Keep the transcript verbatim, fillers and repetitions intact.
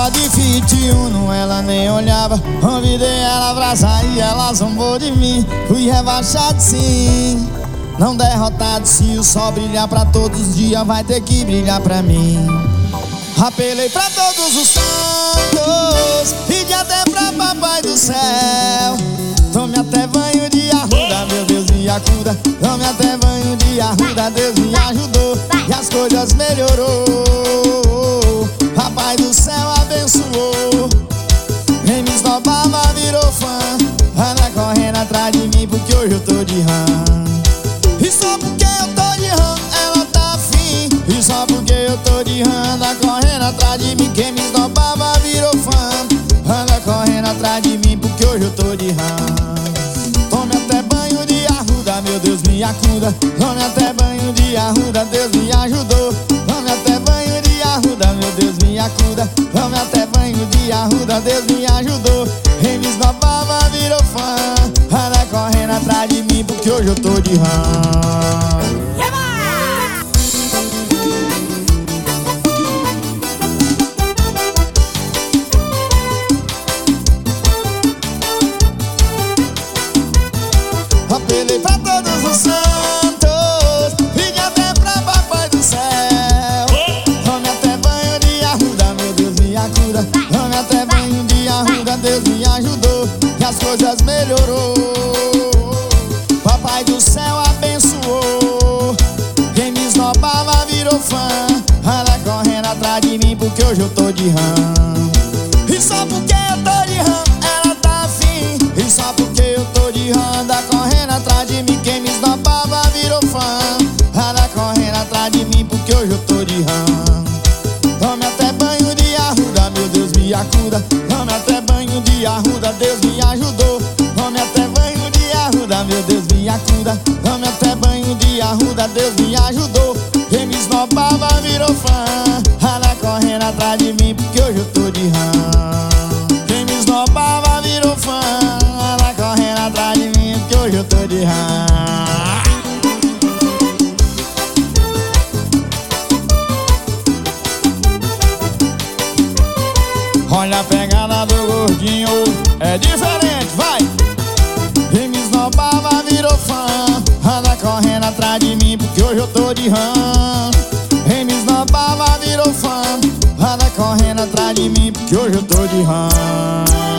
tava de Fit Uno, ela nem olhava. Convidei ela pra sair, ela zombou de mim. Fui rebaixado sim, não derrotado. Se o sol brilhar pra todos os dias, vai ter que brilhar pra mim. Apelei pra todos os santos, pedi até pra papai do céu. Tome até banho de arruda, meu Deus me acuda. Tome até banho de arruda, Deus me ajudou e as coisas melhorou. Papai do céu abençoou. Quem me esnobava virou fã, anda correndo atrás de mim porque hoje eu tô de rã. E só porque eu tô de rã, ela tá afim. E só porque eu tô de rã, anda correndo atrás de mim. Quem me esnobava virou fã, anda correndo atrás de mim porque hoje eu tô de rã. Tome até banho de arruda, meu Deus me acuda. Tome até banho de arruda, Deus me ajudou. Tome até banho de arruda, meu Deus me acuda. Tome até banho de arruda, Deus me ajudou. Quem me esnobava virou fã, anda correndo atrás de mim porque hoje eu tô de rã. Apelei pra todos os santos, pedi até pra papai do céu. Tome até banho de arruda, meu Deus me acuda. Tome até banho de arruda, Deus me ajudou e as coisas melhorou. Papai do céu abençoou. Quem me esnobava virou fã, anda correndo atrás de mim porque hoje eu tô de rã. E só porque eu tô de rã, ela tá afim. E só porque eu tô de rã, anda correndo atrás de mim. Quem me esnobava virou fã, anda correndo atrás de mim porque hoje eu tô de rã. Tome até banho de arruda, meu Deus me acuda. Tome até banho de arruda, Deus me ajudou. Tome até banho de arruda, meu Deus me acuda. Tome até banho de arruda, Deus me ajudou. Quem me esnobava virou fã, anda correndo atrás de mim porque hoje eu tô de rã. Quem me esnobava virou fã, anda correndo atrás de mim porque hoje eu tô de rã. Olha a pegada do gordinho, é diferente, vai! Quem me esnobava virou fã, anda correndo atrás de mim porque hoje eu tô de rã. Quem me esnobava virou fã, anda correndo atrás de mim porque hoje eu tô de rã.